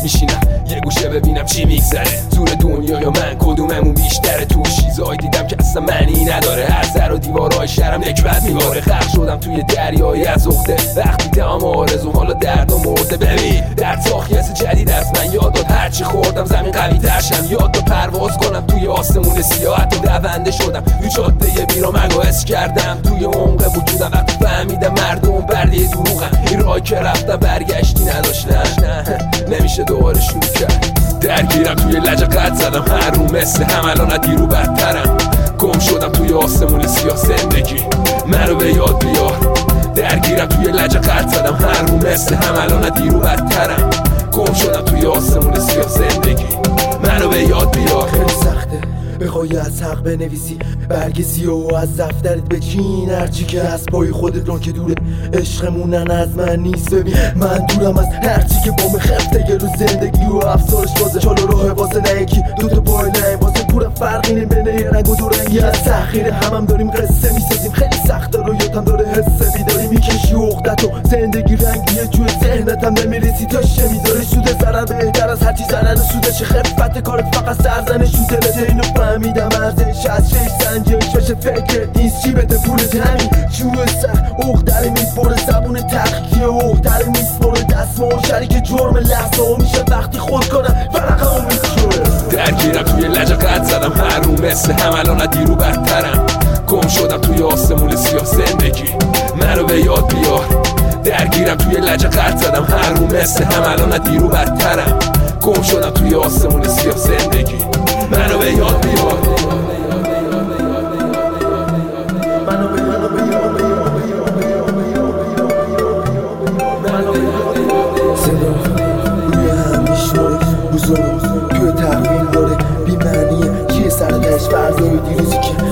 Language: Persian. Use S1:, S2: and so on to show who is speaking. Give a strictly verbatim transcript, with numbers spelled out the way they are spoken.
S1: میشینم یه گوشه ببینم چی میگذره زور دنیا یا من کدوممون بیشتره. تو چیزایی دیدم که اصلا معنی نداره، هر سر و دیوارهای شهرم نکبت میباره. غرق شدم توی دریایی از عقده، وقتی دیدم آرزو حالا درد و مرده. ببین در ساخی از جدید از من یاد داد، هرچی خوردم زمین قوی ترشم. یاد داد پرواز کنم توی آسمون سیاه، حتی دونده شدم توی جاده بیرامنگ و حس کردم توی عمق وجودم. وقتی فهمیدم مردم بردی دروغم، این راه که رفتم برگشتی نداشتم. نمیشه دوباره شروع کرد. درگیرم توی لجه قد زدم هر رو مثل هم، الان دیرو بدترم. گم شدم توی آسمون سیاه زندگی منو به یاد بیار. درگیرم توی لجه قد زدم هر رو مثل هم، الان دیرو بدترم. گم شدم توی آسمون سیاه زندگی منو به یاد بیار.
S2: خیلی سخته بخوای از حق بنویسی برگ سیاه و از دفترت بچین، هرچی که از پای خودت ران که دوره عشقمونن از من نیست. ببین من دورم از هرچی که بام خفته گلو زندگی و افسارش بازه. چالو راه واسه نه یکی دوتا پای نه واسه پورم فرقی نیم بین یه رنگ و دو رنگی. از تحقیر همم داریم قصه میسازیم، خیلی سخته رو یادم داره حس بیداری میکشی عقدت و زندگی رنگیه جوی ذهنتم نمیرسی تا شه میذاری سود ضرر بهتر از هرچی ضرر سودش. خفت کارت فقط سرزنش تو دلت، اینو فهمیدم ارزش از شش سنجش بشه فکر نیست چی بده پولت. همین جوه سخت عقدره میسپره زبون تحقیه عقدره میسپره دست ما شریک جرم لحظه ها میشه وقتی خود کنم فرقه ها میسپره.
S1: درگیرم توی لجه قد زدم هر رو مثل هم، الان دیرو بدترم. گم شدم توی آسمون سیاه زندگی منو به یاد بیار. درگیرم توی لجه قد زدم هر رو مثل هم، الان دیرو بدترم. گم شدم توی آسمون سیاه زندگی منو به یاد بیار.
S2: صدا روی هم میشوره بزرگ توی تحویل داره بیمعنیه چیه سر تش فرضای دیروزی که